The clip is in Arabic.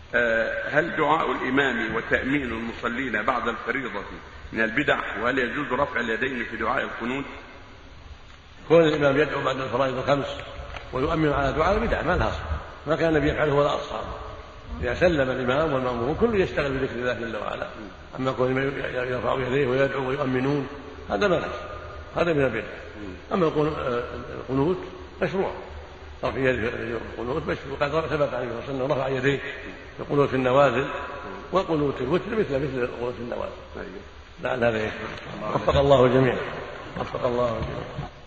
هل دعاء الإمام وتأمين المصلين بعد الفريضة من البدع؟ وهل يجوز رفع اليدين في دعاء القنوت؟ كون الإمام يدعو بعد الفرائض الخمس ويؤمن على دعاء البدع ما لها أصل، ما كان النبي يفعله ولا أصحابه. إذا سلم الإمام والمأمومون كل يشتغل بذكر الله جل وعلا، أما كون يرفع يديه ويدعو ويؤمنون هذا ما له، هذا من البدع. أما القنوت مشروع، رفع يده في القنوت مشروع، قد ثبت عليه الصلاة والسلام رفع يديه في قنوت النوازل وقنوت الوتر مثل قنوت النوازل. لعل هذا يشفع. وفق الله الجميع.